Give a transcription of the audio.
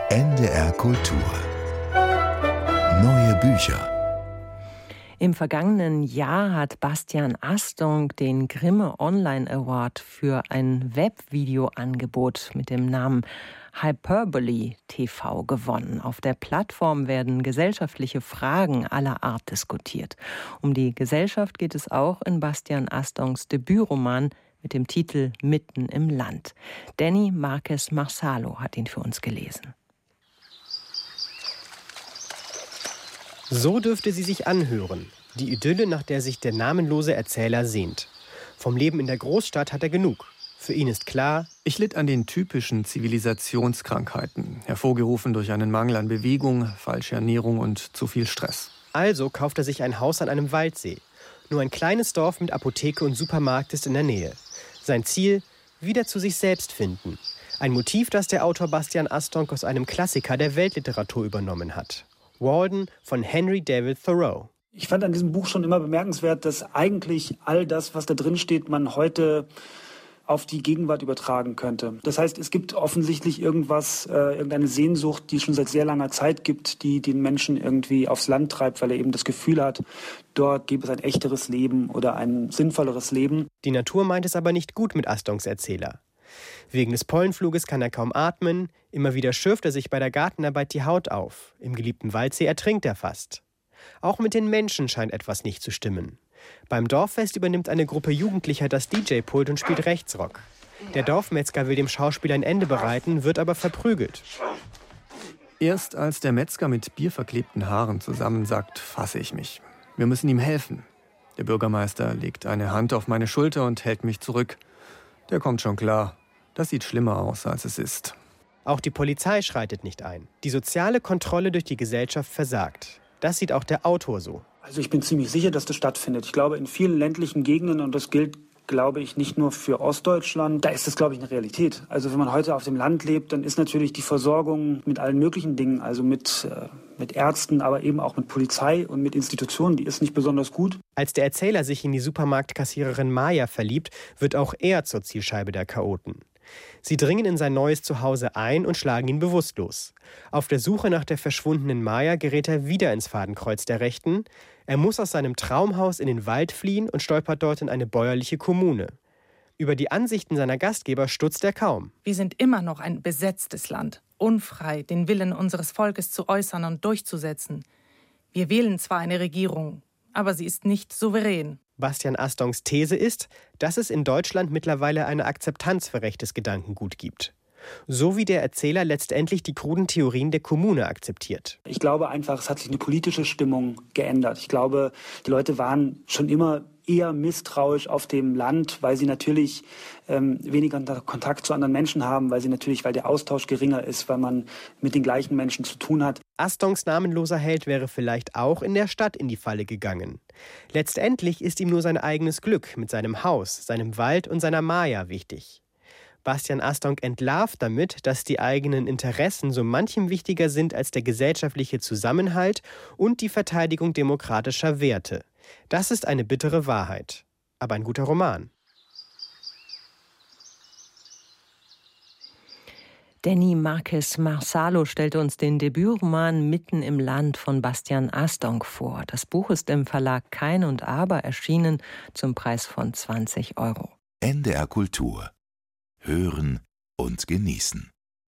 NDR Kultur. Neue Bücher. Im vergangenen Jahr hat Bastian Astonk den Grimme Online Award für ein Webvideoangebot mit dem Namen Hyperbole TV gewonnen. Auf der Plattform werden gesellschaftliche Fragen aller Art diskutiert. Um die Gesellschaft geht es auch in Bastian Astonks Debütroman mit dem Titel Mitten im Land. Danny Marques Marsalo hat ihn für uns gelesen. So dürfte sie sich anhören, die Idylle, nach der sich der namenlose Erzähler sehnt. Vom Leben in der Großstadt hat er genug. Für ihn ist klar: Ich litt an den typischen Zivilisationskrankheiten, hervorgerufen durch einen Mangel an Bewegung, falsche Ernährung und zu viel Stress. Also kauft er sich ein Haus an einem Waldsee. Nur ein kleines Dorf mit Apotheke und Supermarkt ist in der Nähe. Sein Ziel: wieder zu sich selbst finden. Ein Motiv, das der Autor Bastian Astonk aus einem Klassiker der Weltliteratur übernommen hat. Walden von Henry David Thoreau. Ich fand an diesem Buch schon immer bemerkenswert, dass eigentlich all das, was da drin steht, man heute auf die Gegenwart übertragen könnte. Das heißt, es gibt offensichtlich irgendeine Sehnsucht, die es schon seit sehr langer Zeit gibt, die den Menschen irgendwie aufs Land treibt, weil er eben das Gefühl hat, dort gäbe es ein echteres Leben oder ein sinnvolleres Leben. Die Natur meint es aber nicht gut mit Astonks Erzähler. Wegen des Pollenfluges kann er kaum atmen, immer wieder schürft er sich bei der Gartenarbeit die Haut auf. Im geliebten Waldsee ertrinkt er fast. Auch mit den Menschen scheint etwas nicht zu stimmen. Beim Dorffest übernimmt eine Gruppe Jugendlicher das DJ-Pult und spielt Rechtsrock. Der Dorfmetzger will dem Schauspiel ein Ende bereiten, wird aber verprügelt. Erst als der Metzger mit bierverklebten Haaren zusammensackt, fasse ich mich. Wir müssen ihm helfen. Der Bürgermeister legt eine Hand auf meine Schulter und hält mich zurück. Der kommt schon klar. Das sieht schlimmer aus, als es ist. Auch die Polizei schreitet nicht ein. Die soziale Kontrolle durch die Gesellschaft versagt. Das sieht auch der Autor so. Also ich bin ziemlich sicher, dass das stattfindet. Ich glaube, in vielen ländlichen Gegenden, und das gilt, glaube ich, nicht nur für Ostdeutschland, da ist das, glaube ich, eine Realität. Also wenn man heute auf dem Land lebt, dann ist natürlich die Versorgung mit allen möglichen Dingen, also mit Ärzten, aber eben auch mit Polizei und mit Institutionen, die ist nicht besonders gut. Als der Erzähler sich in die Supermarktkassiererin Maya verliebt, wird auch er zur Zielscheibe der Chaoten. Sie dringen in sein neues Zuhause ein und schlagen ihn bewusstlos. Auf der Suche nach der verschwundenen Maya gerät er wieder ins Fadenkreuz der Rechten. Er muss aus seinem Traumhaus in den Wald fliehen und stolpert dort in eine bäuerliche Kommune. Über die Ansichten seiner Gastgeber stutzt er kaum. Wir sind immer noch ein besetztes Land, unfrei, den Willen unseres Volkes zu äußern und durchzusetzen. Wir wählen zwar eine Regierung, aber sie ist nicht souverän. Bastian Astonks These ist, dass es in Deutschland mittlerweile eine Akzeptanz für rechtes Gedankengut gibt. So wie der Erzähler letztendlich die kruden Theorien der Kommune akzeptiert. Ich glaube einfach, es hat sich eine politische Stimmung geändert. Ich glaube, die Leute waren schon immer eher misstrauisch auf dem Land, weil sie natürlich weniger Kontakt zu anderen Menschen haben, weil der Austausch geringer ist, weil man mit den gleichen Menschen zu tun hat. Astonks namenloser Held wäre vielleicht auch in der Stadt in die Falle gegangen. Letztendlich ist ihm nur sein eigenes Glück mit seinem Haus, seinem Wald und seiner Maya wichtig. Bastian Astonk entlarvt damit, dass die eigenen Interessen so manchem wichtiger sind als der gesellschaftliche Zusammenhalt und die Verteidigung demokratischer Werte. Das ist eine bittere Wahrheit, aber ein guter Roman. Danny Marques Marsalo stellte uns den Debütroman Mitten im Land von Bastian Astonk vor. Das Buch ist im Verlag Kein und Aber erschienen zum Preis von 20 €. NDR Kultur. Hören und genießen.